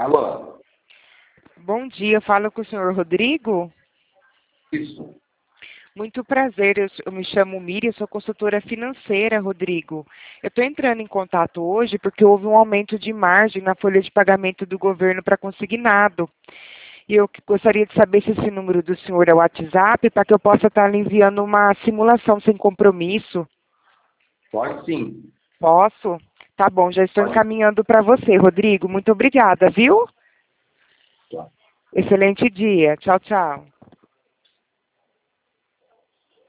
Alô? Bom dia, falo com o senhor Rodrigo. Isso. Muito prazer, eu me chamo Miriam, sou consultora financeira, Rodrigo. Eu estou entrando em contato hoje porque houve um aumento de margem na folha de pagamento do governo para consignado. E eu gostaria de saber se esse número do senhor é o WhatsApp, para que eu possa estar lhe enviando uma simulação sem compromisso. Pode sim. Posso? Tá bom, já estou Pode. encaminhando para você, Rodrigo. Muito obrigada, viu? Tá. Excelente dia. Tchau, tchau.